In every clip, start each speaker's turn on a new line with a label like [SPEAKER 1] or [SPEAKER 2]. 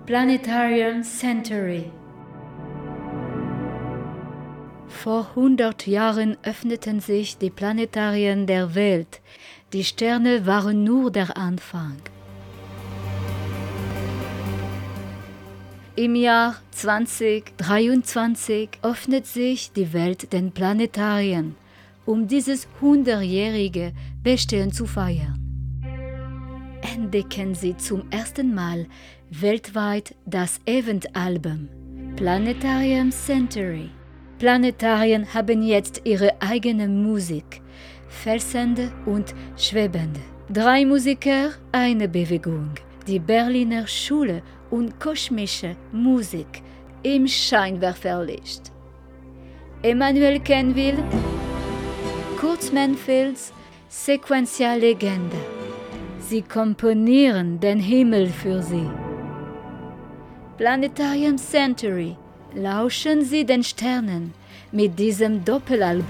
[SPEAKER 1] Planetarium Century. Vor 100 Jahren öffneten sich die Planetarien der Welt. Die Sterne waren nur der Anfang. Im Jahr 2023 öffnet sich die Welt den Planetarien, um dieses 100-jährige Bestehen zu feiern. Entdecken Sie zum ersten Mal weltweit das Eventalbum Planetarium Century. Planetarien haben jetzt ihre eigene Musik, fließende und schwebende. 3 Musiker, eine Bewegung. Die Berliner Schule und kosmische Musik im Scheinwerferlicht. Emmanuel Kenville, Kurt Manfields Sequentiallegende. Sie komponieren den Himmel für Sie. Planetarium Century. Lauschen Sie den Sternen mit diesem Doppelalbum.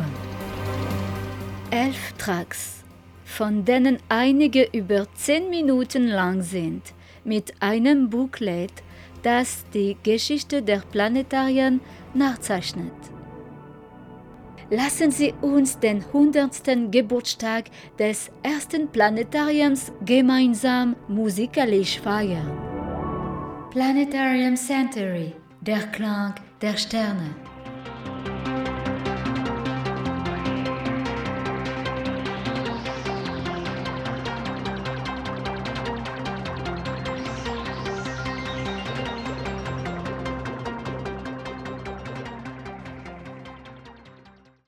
[SPEAKER 1] 11 Tracks, von denen einige über 10 Minuten lang sind, mit einem Booklet, das die Geschichte der Planetarien nachzeichnet. Lassen Sie uns den 100. Geburtstag des ersten Planetariums gemeinsam musikalisch feiern. Planetarium Century, der Klang der Sterne.